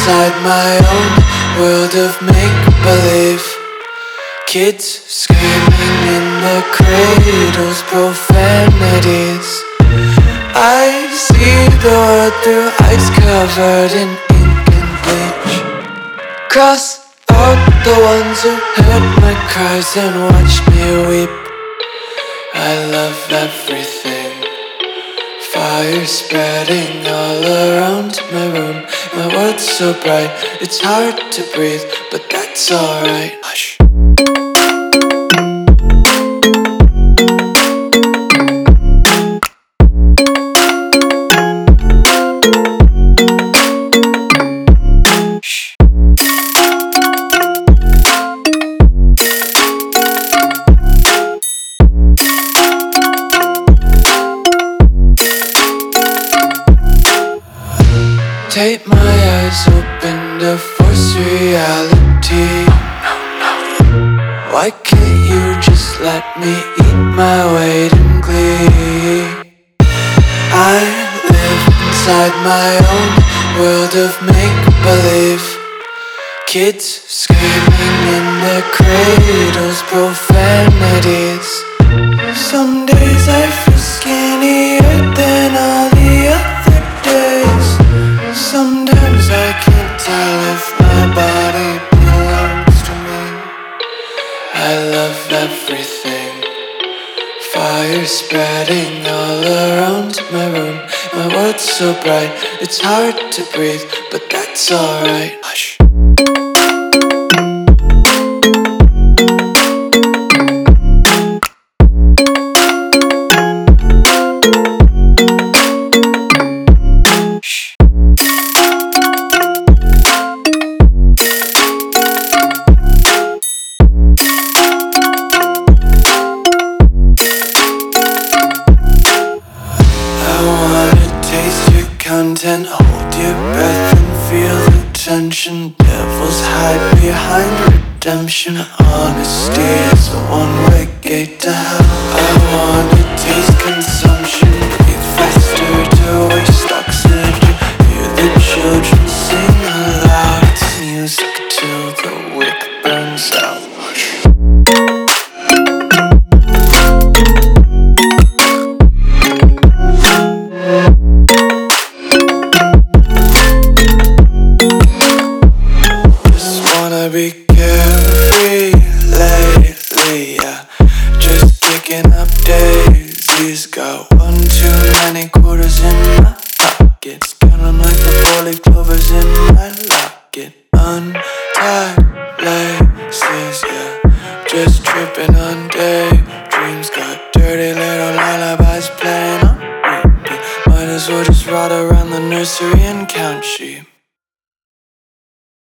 inside my own world of make-believe. Kids screaming in their cradles, profanities. I see the world through eyes covered in ink and bleach. Cross out the ones who heard my cries and watched me weep. I love everything. Fire spreading all around my room. My world's so bright, it's hard to breathe, but that's alright. Hush. Tape my eyes open to force reality. Why can't you just let me eat my weight in glee? I live inside my own world of make-believe. Kids screaming in their cradles, profanities. Some days I feel skinnier than all the other days. Sometimes I can't tell if my body belongs to me. I love everything. Fire spreading all around my room. My world's so bright, it's hard to breathe, but that's alright. Hush. Content, hold your breath and feel the tension. Devils hide behind redemption. Honesty is a one-way gate to hell. I wanna taste consumption. Breathe faster to waste oxygen. Hear the children sing aloud. It's music till the wick burns out. Be carefree lately, yeah. Just picking up daisies. Got one too many quarters in my pockets. Count 'em like the 4-leaf clovers in my locket. Untied laces, yeah. Just tripping on daydreams. Got dirty little lullabies playing on repeat. Might as well just ride around the nursery and count sheep.